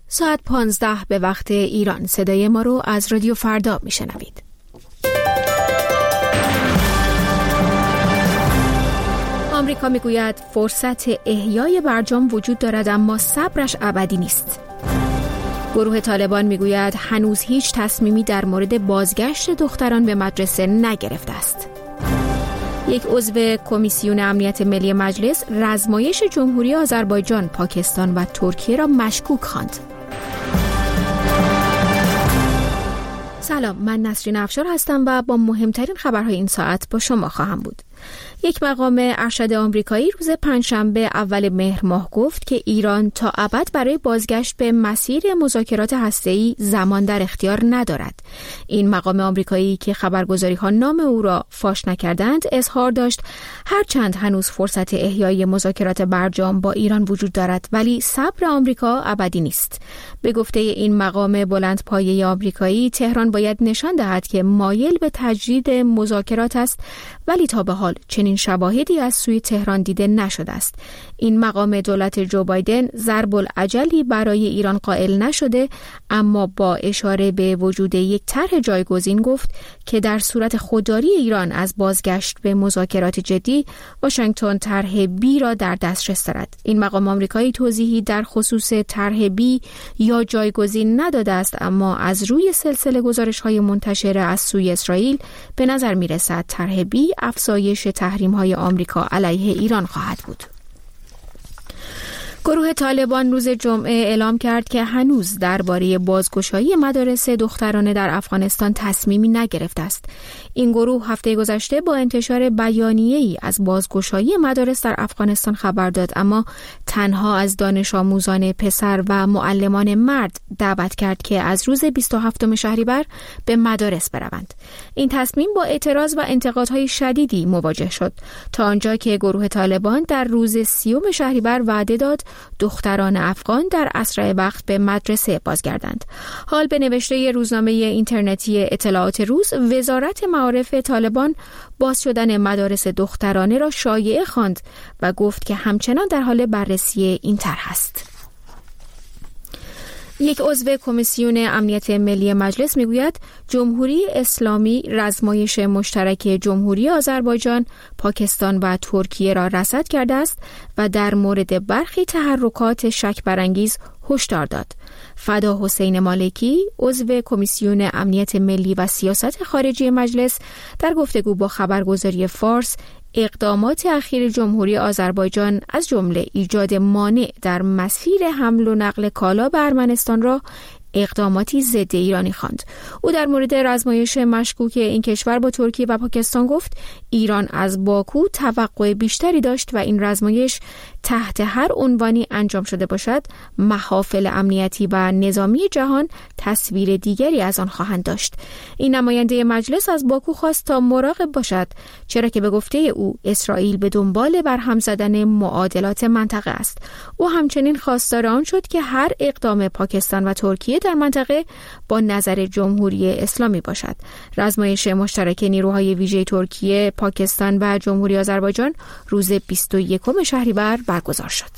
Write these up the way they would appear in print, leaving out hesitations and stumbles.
ساعت 15 به وقت ایران. صدای ما رو از رادیو فردا میشنوید. آمریکا میگوید فرصت احیای برجام وجود دارد اما صبرش ابدی نیست. گروه طالبان میگوید هنوز هیچ تصمیمی در مورد بازگشت دختران به مدرسه نگرفته است. یک عضو کمیسیون امنیت ملی مجلس رزمایش جمهوری آذربایجان، پاکستان و ترکیه را مشکوک خواند. سلام، من نسرین افشار هستم و با مهمترین خبرهای این ساعت با شما خواهم بود. یک مقام ارشد آمریکایی روز پنجشنبه اول مهر ماه گفت که ایران تا ابد برای بازگشت به مسیر مذاکرات هسته‌ای زمان در اختیار ندارد. این مقام آمریکایی که خبرگزاری‌ها نام او را فاش نکردند اظهار داشت هرچند هنوز فرصت احیای مذاکرات برجام با ایران وجود دارد ولی صبر آمریکا ابدی نیست. به گفته این مقام بلندپایه آمریکایی، تهران باید نشان دهد که مایل به تجدید مذاکرات است ولی تا به حال چنین شواهدی از سوی تهران دیده نشده است. این مقام دولت جو بایدن ضرب العجلی برای ایران قائل نشده، اما با اشاره به وجود یک طرح جایگزین گفت که در صورت خودداری ایران از بازگشت به مذاکرات جدی، واشنگتن طرح بی را در دسترس دارد. این مقام آمریکایی توضیحی در خصوص طرح بی یا جایگزین نداده است، اما از روی سلسله گزارش‌های منتشر از سوی اسرائیل به نظر می‌رسد طرح بی افزایش تحریم‌های آمریکا علیه ایران خواهد بود. گروه طالبان روز جمعه اعلام کرد که هنوز درباره بازگشایی مدارس دخترانه در افغانستان تصمیمی نگرفته است. این گروه هفته گذشته با انتشار بیانیه‌ای از بازگشایی مدارس در افغانستان خبر داد، اما تنها از دانش آموزان پسر و معلمان مرد دعوت کرد که از روز 27 شهریور به مدارس بروند. این تصمیم با اعتراض و انتقادهای شدیدی مواجه شد تا آنجا که گروه طالبان در روز 30 شهریور وعده داد دختران افغان در اسرع وقت به مدرسه بازگردند. حال به نوشته روزنامه اینترنتی اطلاعات روز، وزارت معارف طالبان باز شدن مدارس دخترانه را شایعه خواند و گفت که همچنان در حال بررسی این طرح است. یک عضو کمیسیون امنیت ملی مجلس میگوید جمهوری اسلامی رزمایش مشترک جمهوری آذربایجان، پاکستان و ترکیه را رصد کرده است و در مورد برخی تحرکات شک برانگیز هشدار داد. فدا حسین مالکی، عضو کمیسیون امنیت ملی و سیاست خارجی مجلس، در گفتگو با خبرگزاری فارس اقدامات اخیر جمهوری آذربایجان از جمله ایجاد مانع در مسیر حمل و نقل کالا به ارمنستان را اقداماتی ضد ایرانی خواند. او در مورد رزمایش مشکوک این کشور با ترکیه و پاکستان گفت ایران از باکو توقع بیشتری داشت و این رزمایش تحت هر عنوانی انجام شده باشد محافل امنیتی و نظامی جهان تصویر دیگری از آن خواهند داشت. این نماینده مجلس از باکو خواست تا مراقب باشد، چرا که به گفته او اسرائیل به دنبال برهم زدن معادلات منطقه است. او همچنین خواستار آن شد که هر اقدام پاکستان و ترکیه در منطقه با نظر جمهوری اسلامی باشد. رزمایش مشترک نیروهای ویژه ترکیه، پاکستان و جمهوری آذربایجان روز 21 شهریور برگزار شد.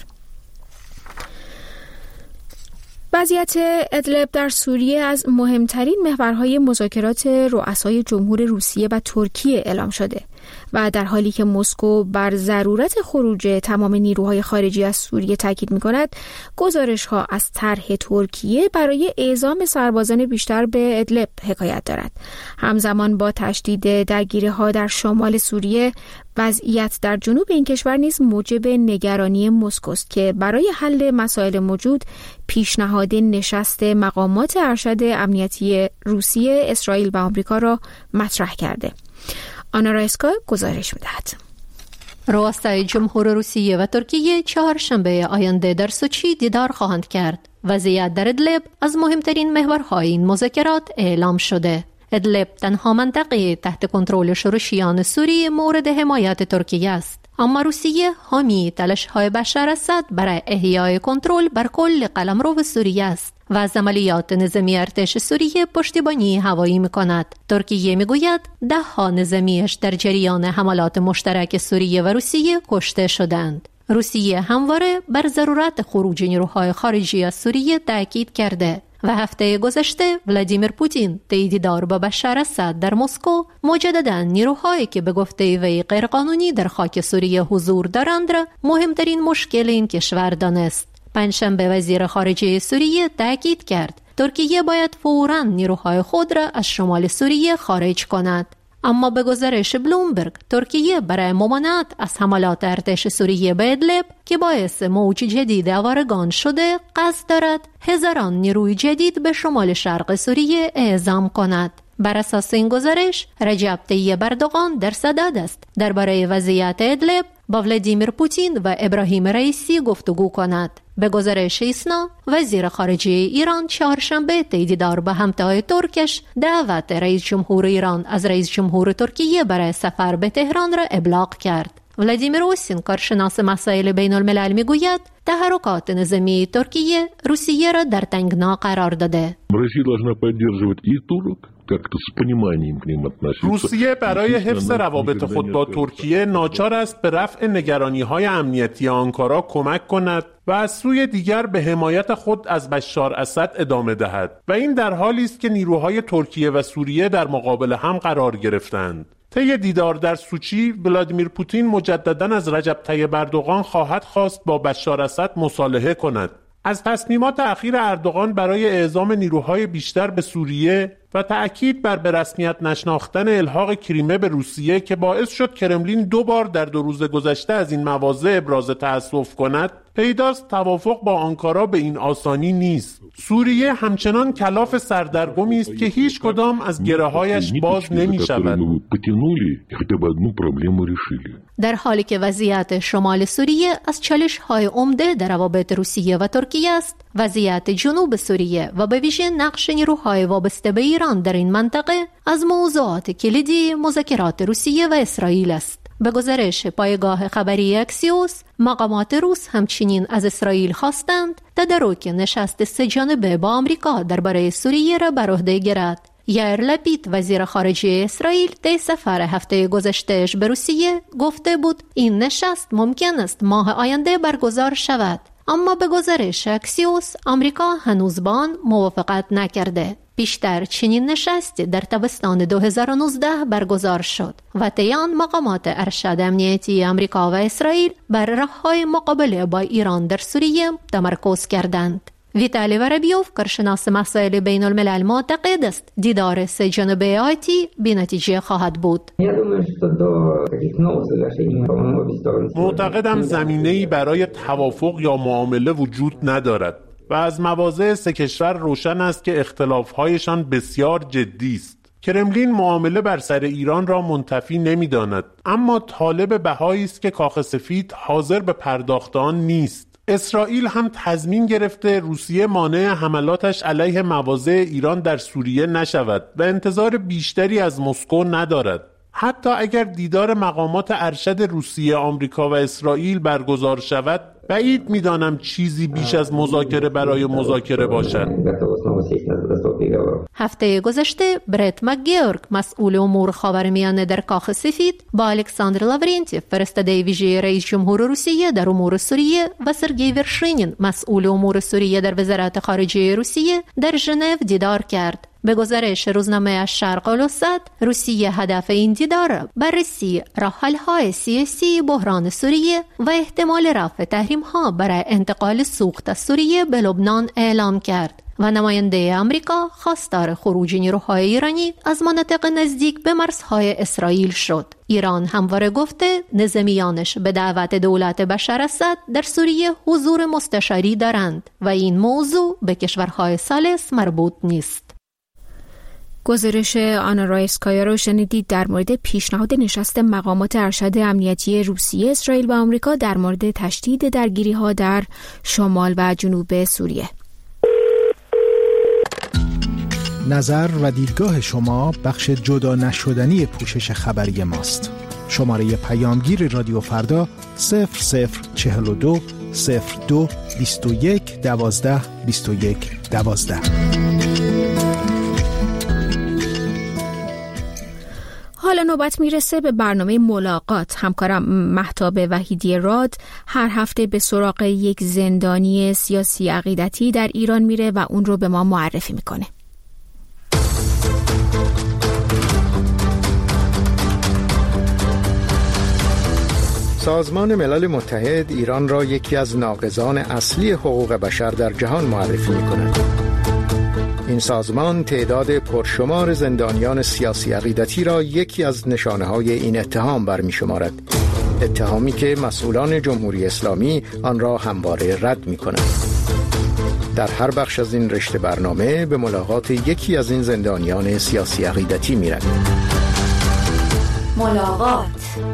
وضعیت ادلب در سوریه از مهمترین محورهای مذاکرات رؤسای جمهور روسیه و ترکیه اعلام شده و در حالی که مسکو بر ضرورت خروج تمام نیروهای خارجی از سوریه تاکید می‌کند، گزارش‌ها از طرح ترکیه برای اعزام سربازان بیشتر به ادلب حکایت دارد. همزمان با تشدید درگیری‌ها در شمال سوریه، وضعیت در جنوب این کشور نیز موجب نگرانی مسکو است که برای حل مسائل موجود پیشنهاد نشست مقامات ارشد امنیتی روسیه، اسرائیل و آمریکا را مطرح کرده. آنا رایسکا گزارش می‌دهد. رؤسای جمهور روسیه و ترکیه چهارشنبه آینده در سوچی دیدار خواهند کرد. وضعیت در ادلب از مهمترین محورهای این مذاکرات اعلام شده. ادلب تنها منطقه تحت کنترل شورشیان سوریه مورد حمایت ترکیه است، اما روسیه حامی تلاش‌های بشار اسد برای احیای کنترل بر کل قلمرو سوریه است و از عملیات نظامی ارتش سوریه پشتیبانی هوایی می‌کند. ترکیه می‌گوید 10 نظامیش در جریان حملات مشترک سوریه و روسیه کشته شدند. روسیه همواره بر ضرورت خروج نیروهای خارجی از سوریه تاکید کرده و هفته گذشته ولادیمیر پوتین طی دیدار با بشار اسد در مسکو مجددا نیروهایی که به گفته وی غیرقانونی در خاک سوریه حضور دارند را مهمترین مشکل این کشور دانست. پنجشنبه وزیر خارجه سوریه تاکید کرد ترکیه باید فوراً نیروهای خود را از شمال سوریه خارج کند. اما به گزارش بلومبرگ ترکیه برای ممانعت از حملات ارتش سوریه به ادلب که باعث موج جدید آوارگان شده قصد دارد هزاران نیروی جدید به شمال شرق سوریه اعزام کند. بر اساس این گزارش رجب طیب اردوغان در صدد است درباره وضعیت ادلب با ولادیمیر پوتین و ابراهیم رئیسی گفتگو کند. به گزارش ایسنا وزیر خارجه ایران چهارشنبه طی دیدار با همتای ترکش دعوت رئیس جمهور ایران از رئیس جمهور ترکیه برای سفر به تهران را ابلاغ کرد. ولادیمیر اوسین کارشناس مسائل بین الملل میگوید تحرکات نظامی ترکیه روسیه را در تنگنا قرار داده. روسیه برای حفظ روابط خود با ترکیه ناچار است به رفع نگرانی‌های امنیتی آنکارا کمک کند و از سوی دیگر به حمایت خود از بشار اسد ادامه دهد و این در حالی است که نیروهای ترکیه و سوریه در مقابل هم قرار گرفتند. طی دیدار در سوچی ولادیمیر پوتین مجدداً از رجب طیب اردوغان خواهد خواست با بشار اسد مصالحه کند. از تصمیمات اخیر اردوغان برای اعزام نیروهای بیشتر به سوریه و تأکید بر به رسمیت نشناختن الحاق کریمه به روسیه که باعث شد کرملین 2 بار در 2 روز گذشته از این مواضع ابراز تأسف کند، پیداست توافق با آنکارا به این آسانی نیست. سوریه همچنان کلاف سردرگمی است که هیچ کدام از گره‌هایش باز نمی‌شود. در حالی که وضعیت شمال سوریه از چالش‌های عمده در روابط روسیه و ترکیه است، وضعیت جنوب سوریه و به ویژه نقش نیروهای وابسته به ایران در این منطقه از موضوعات کلیدی مذاکرات روسیه و اسرائیل است. به گزارش پایگاه خبری اکسیوس، مقامات روس همچنین از اسرائیل خواستند تدارک نشست 3 جانبه با آمریکا درباره سوریه را بر عهده گیرد. یائر لپید وزیر خارجه اسرائیل طی سفر هفته گذشتهش به روسیه گفته بود این نشست ممکن است ماه آینده برگزار شود، اما به گزارش اکسیوس آمریکا هنوز با آن موافقت نکرده. پیشتر چنین نشستی در تابستان 2019 برگزار شد و طی آن مقامات ارشد امنیتی آمریکا و اسرائیل بر راه‌های مقابله با ایران در سوریه تمرکز کردند. ویتالی ورابیوف کارشناس مسائل بین الملل معتقد است دیدار 3 جانبه آتی بی نتیجه خواهد بود. معتقدم زمینه‌ای برای توافق یا معامله وجود ندارد و از مواضع 3 کشور روشن است که اختلاف‌هایشان بسیار جدی است. کرملین معامله بر سر ایران را منتفی نمی‌داند، اما طالب بهایی است که کاخ سفید حاضر به پرداخت آن نیست. اسرائیل هم تضمین گرفته روسیه مانع حملاتش علیه مواضع ایران در سوریه نشود و انتظار بیشتری از مسکو ندارد. حتی اگر دیدار مقامات ارشد روسیه، آمریکا و اسرائیل برگزار شود، بعید می‌دانم چیزی بیش از مذاکره برای مذاکره باشد. هفته گذشته برت مک‌گیورک مسئول امور خاورمیانه در کاخ سفید با الکساندر لاورنتیف فرستاده ویژه رئیس جمهور روسیه در امور سوریه و سرگئی ورشینین مسئول امور سوریه در وزارت خارجه روسیه در ژنو دیدار کرد. به گزارش روزنامه الشرق الاوسط، روسیه هدف این دیدار بررسی راه‌حل‌های سیاسی بحران سوریه و احتمال رفع تحریم‌ها برای انتقال سوخت از سوریه به لبنان اعلام کرد و نماینده آمریکا خواستار خروج نیروهای ایرانی از مناطق نزدیک به مرزهای اسرائیل شد. ایران همواره گفته نظامیانش به دعوت دولت بشار اسد در سوریه حضور مستشاری دارند و این موضوع به کشورهای ثالث مربوط نیست. گزارش آنا رایسکایا رو شنیدید در مورد پیشنهاد نشست مقامات ارشد امنیتی روسیه، اسرائیل و آمریکا در مورد تشدید درگیری‌ها در شمال و جنوب سوریه. نظر و دیدگاه شما بخش جدا نشدنی پوشش خبری ماست. شماره پیامگیر رادیو فردا 0042 02 21 12 21 12. حالا نوبت میرسه به برنامه ملاقات. همکارم مهتاب وحیدی راد هر هفته به سراغ یک زندانی سیاسی عقیدتی در ایران میره و اون رو به ما معرفی میکنه. سازمان ملل متحد ایران را یکی از ناقضان اصلی حقوق بشر در جهان معرفی می‌کند. این سازمان تعداد پرشمار زندانیان سیاسی عقیدتی را یکی از نشانه‌های این اتهام برمی‌شمارد. اتهامی که مسئولان جمهوری اسلامی آن را همواره رد می‌کنند. در هر بخش از این رشته برنامه به ملاقات یکی از این زندانیان سیاسی عقیدتی می‌رویم. ملاقات.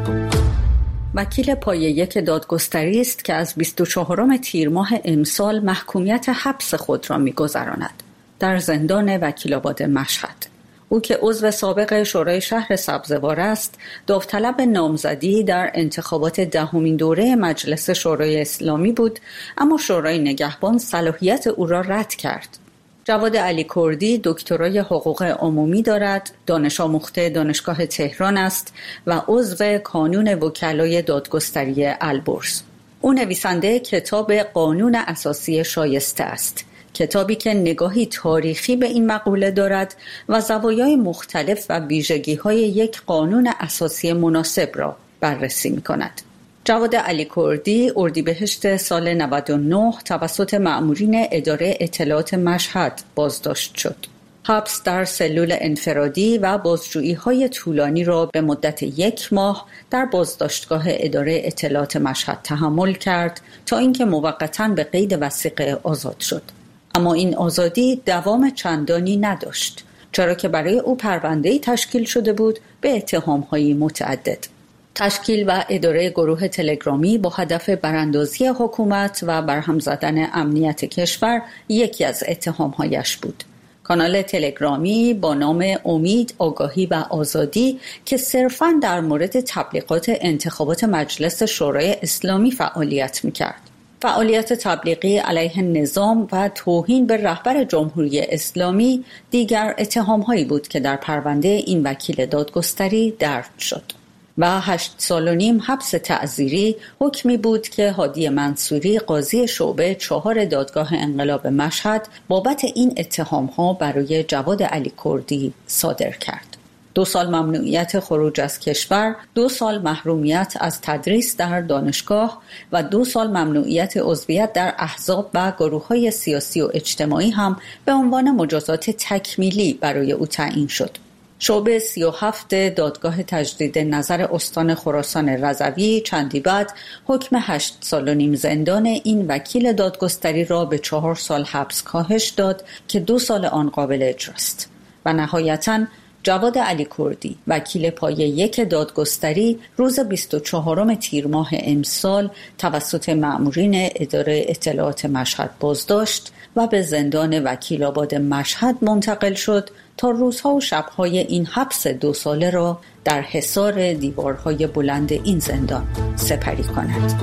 وکیل پایه یک دادگستری است که از 24 تیر ماه امسال محکومیت حبس خود را می‌گذراند در زندان وکیل‌آباد مشهد. او که عضو سابق شورای شهر سبزوار است، داوطلب نامزدی در انتخابات 10مین دوره مجلس شورای اسلامی بود، اما شورای نگهبان صلاحیت او را رد کرد. جواد علی کردی دکترای حقوق عمومی دارد، دانش آموخته دانشگاه تهران است و عضو کانون وکلای دادگستری البرز. او نویسنده کتاب قانون اساسی شایسته است، کتابی که نگاهی تاریخی به این مقوله دارد و زوایای مختلف و ویژگی‌های یک قانون اساسی مناسب را بررسی می‌کند. جواد علی کردی اردیبهشت سال 99 توسط مأمورین اداره اطلاعات مشهد بازداشت شد. حبس در سلول انفرادی و بازجویی‌های طولانی را به مدت 1 ماه در بازداشتگاه اداره اطلاعات مشهد تحمل کرد تا اینکه موقتاً به قید وثیقه آزاد شد. اما این آزادی دوام چندانی نداشت، چرا که برای او پرونده‌ای تشکیل شده بود به اتهام‌های متعدد. تشکیل و اداره گروه تلگرامی با هدف براندازی حکومت و برهم زدن امنیت کشور یکی از اتهام‌هایش بود. کانال تلگرامی با نام امید، آگاهی و آزادی که صرفاً در مورد تبلیغات انتخابات مجلس شورای اسلامی فعالیت می‌کرد. فعالیت تبلیغی علیه نظام و توهین به رهبر جمهوری اسلامی دیگر اتهام‌هایی بود که در پرونده این وکیل دادگستری درج شد. و 8 سال و نیم حبس تعزیری حکمی بود که هادی منصوری قاضی شعبه 4 دادگاه انقلاب مشهد بابت این اتهام‌ها برای جواد علی کردی صادر کرد. 2 سال ممنوعیت خروج از کشور، 2 سال محرومیت از تدریس در دانشگاه و 2 سال ممنوعیت عضویت در احزاب و گروه‌های سیاسی و اجتماعی هم به عنوان مجازات تکمیلی برای او تعیین شد. شعبه 37 دادگاه تجدید نظر استان خراسان رضوی چندی بعد حکم 8 سال و نیم زندان این وکیل دادگستری را به 4 سال حبس کاهش داد که 2 سال آن قابل اجراست. و نهایتاً جواد علی کردی وکیل پایه یک دادگستری روز 24 تیر ماه امسال توسط مأمورین اداره اطلاعات مشهد بازداشت و به زندان وکیل‌آباد مشهد منتقل شد تا روزها و شب‌های این حبس 2 ساله را در حصار دیوارهای بلند این زندان سپری کند.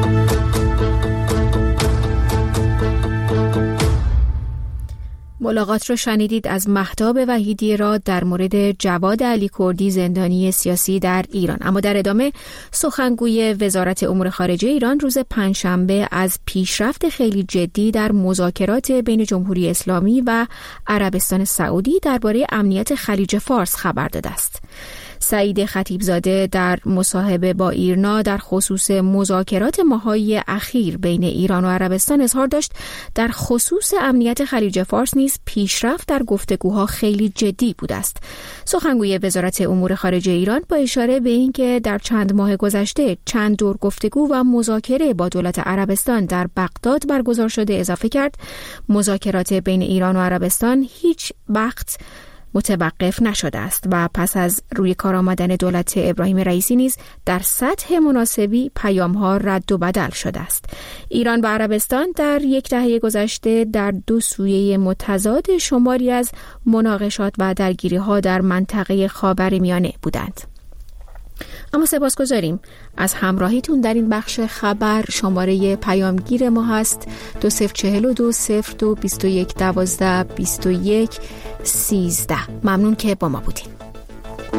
ملاقات رو شنیدید از مهتاب وحیدی را در مورد جواد علی کردی زندانی سیاسی در ایران. اما در ادامه سخنگوی وزارت امور خارجه ایران روز پنجشنبه از پیشرفت خیلی جدی در مذاکرات بین جمهوری اسلامی و عربستان سعودی درباره امنیت خلیج فارس خبر داده است. سعید خطیبزاده در مصاحبه با ایرنا در خصوص مذاکرات ماهایی اخیر بین ایران و عربستان اظهار داشت در خصوص امنیت خلیج فارس نیز پیشرفت در گفتگوها خیلی جدی بوده است. سخنگوی وزارت امور خارجه ایران با اشاره به اینکه در چند ماه گذشته چند دور گفتگو و مذاکره با دولت عربستان در بغداد برگزار شده اضافه کرد مذاکرات بین ایران و عربستان هیچ وقت متوقف نشده است و پس از روی کار آمدن دولت ابراهیم رئیسی نیز در سطح مناسبی پیام‌ها رد و بدل شده است. ایران و عربستان در 10 دهه گذشته در 2 سویه متضاد شماری از مناقشات و درگیری‌ها در منطقه خاورمیانه بودند. اما سپاسگزاریم از همراهیتون در این بخش خبر. شماره پیامگیر ما هست 2042 02 21 12 21 13. ممنون که با ما بودین.